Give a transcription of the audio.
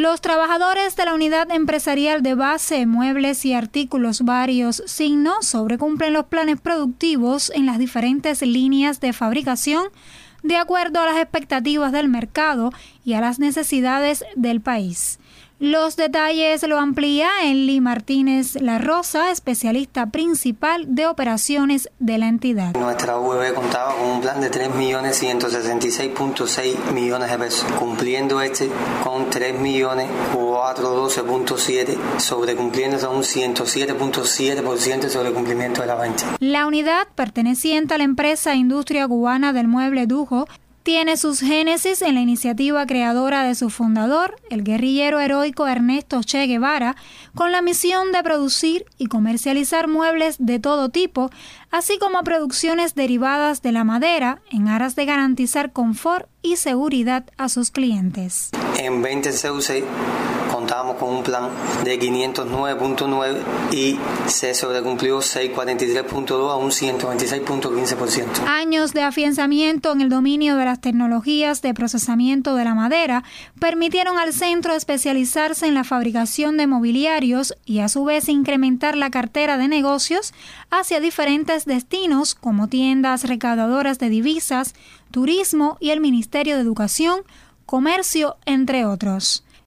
Los trabajadores de la unidad empresarial de base, muebles y artículos varios signos sobrecumplen los planes productivos en las diferentes líneas de fabricación de acuerdo a las expectativas del mercado y a las necesidades del país. Los detalles lo amplía Enli Martínez La Rosa, especialista principal de operaciones de la entidad. Nuestra UVB contaba con un plan de 3.166.6 millones de pesos, cumpliendo con 3.412.7, sobrecumpliéndose a un 107.7% sobre el cumplimiento de la venta. La unidad, perteneciente a la empresa Industria Cubana del Mueble Dujo, tiene sus génesis en la iniciativa creadora de su fundador, el guerrillero heroico Ernesto Che Guevara, con la misión de producir y comercializar muebles de todo tipo, así como producciones derivadas de la madera, en aras de garantizar confort y seguridad a sus clientes. En 20CUC contábamos con un plan de 509.9 y se sobrecumplió 643.2 a un 126.15%. Años de afianzamiento en el dominio de las tecnologías de procesamiento de la madera permitieron al centro especializarse en la fabricación de mobiliarios y a su vez incrementar la cartera de negocios hacia diferentes destinos como tiendas recaudadoras de divisas, turismo y el Ministerio de Educación, Comercio, entre otros.